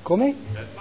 Come?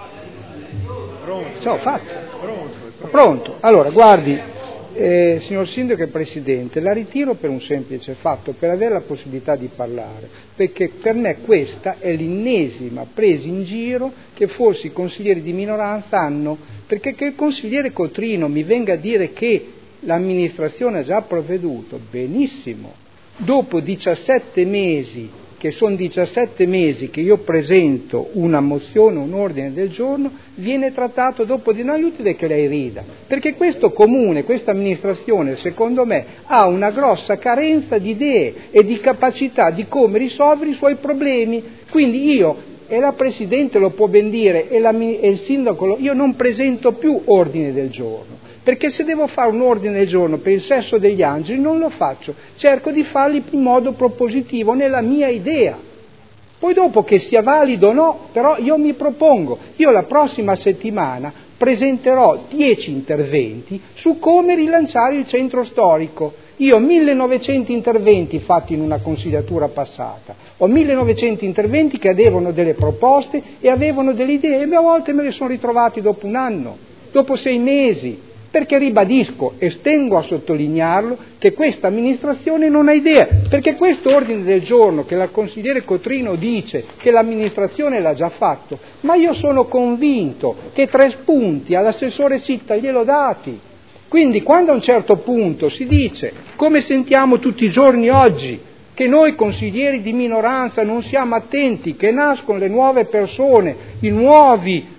Fatto. Pronto. Allora, guardi, signor Sindaco e Presidente, la ritiro per un semplice fatto, per avere la possibilità di parlare, perché per me questa è l'ennesima presa in giro che forse i consiglieri di minoranza hanno, perché che il consigliere Cotrino mi venga a dire che l'amministrazione ha già provveduto, benissimo, dopo 17 mesi, che sono 17 mesi che io presento una mozione, un ordine del giorno, viene trattato dopo di noi, utile che lei rida, perché questo comune, questa amministrazione, secondo me, ha una grossa carenza di idee e di capacità di come risolvere i suoi problemi. Quindi io, e la Presidente lo può ben dire, e il Sindaco, io non presento più ordine del giorno, perché se devo fare un ordine del giorno per il sesso degli angeli non lo faccio, cerco di farli in modo propositivo, nella mia idea. Poi dopo che sia valido o no, però io mi propongo, io la prossima settimana presenterò 10 interventi su come rilanciare il centro storico. Io ho 1900 interventi fatti in una consigliatura passata, ho 1900 interventi che avevano delle proposte e avevano delle idee, e a volte me le sono ritrovati dopo un anno, dopo 6 mesi, perché ribadisco e tengo a sottolinearlo che questa amministrazione non ha idea, perché questo ordine del giorno che la consigliere Cotrino dice che l'amministrazione l'ha già fatto, ma io sono convinto che 3 spunti all'assessore Sitta gliel'ho dati. Quindi quando a un certo punto si dice, come sentiamo tutti i giorni oggi, che noi consiglieri di minoranza non siamo attenti, che nascono le nuove persone, i nuovi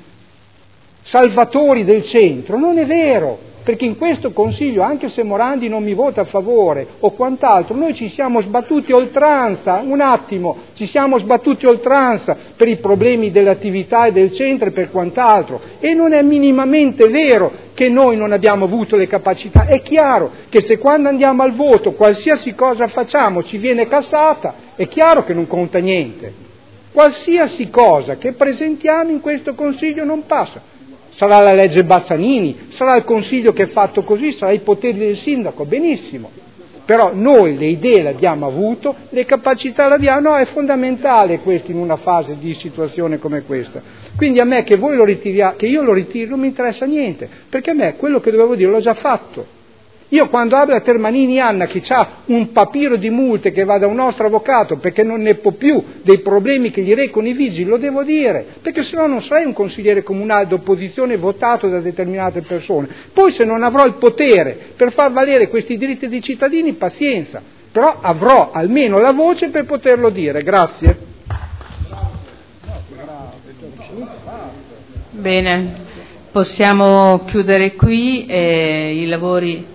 salvatori del centro, non è vero, perché in questo Consiglio, anche se Morandi non mi vota a favore o quant'altro, noi ci siamo sbattuti oltranza, ci siamo sbattuti oltranza per i problemi dell'attività e del centro e per quant'altro, e non è minimamente vero che noi non abbiamo avuto le capacità. È chiaro che se quando andiamo al voto qualsiasi cosa facciamo ci viene cassata, è chiaro che non conta niente. Qualsiasi cosa che presentiamo in questo Consiglio non passa. Sarà la legge Bassanini, sarà il Consiglio che è fatto così, sarà i poteri del Sindaco, benissimo. Però noi le idee le abbiamo avuto, le capacità le abbiamo, no, è fondamentale questo in una fase di situazione come questa. Quindi a me che voi lo ritiriate, che io lo ritiri, non mi interessa niente, perché a me quello che dovevo dire l'ho già fatto. Io quando apro la Termanini Anna che ha un papiro di multe che va da un nostro avvocato perché non ne può più dei problemi che gli recano i vigili, lo devo dire, perché sennò non sarei un consigliere comunale d'opposizione votato da determinate persone. Poi se non avrò il potere per far valere questi diritti dei cittadini, pazienza, però avrò almeno la voce per poterlo dire. Grazie. Bene, possiamo chiudere qui i lavori.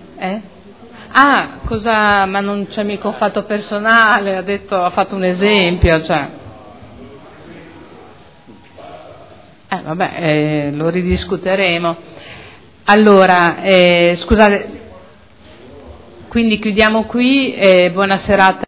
Ma non c'è mica un fatto personale, ha fatto un esempio, cioè. Lo ridiscuteremo. Allora, scusate, quindi chiudiamo qui, buona serata.